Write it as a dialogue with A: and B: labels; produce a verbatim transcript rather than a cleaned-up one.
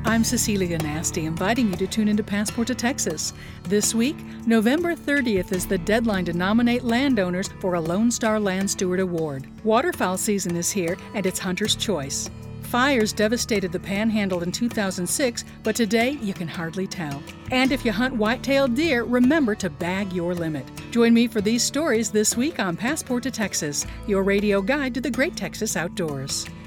A: I'm Cecilia Nasty, inviting you to tune into Passport to Texas. This week, November thirtieth is the deadline to nominate landowners for a Lone Star Land Steward Award. Waterfowl season is here, and it's hunter's choice. Fires devastated the Panhandle in two thousand six, but today you can hardly tell. And if you hunt white-tailed deer, remember to bag your limit. Join me for these stories this week on Passport to Texas, your radio guide to the great Texas outdoors.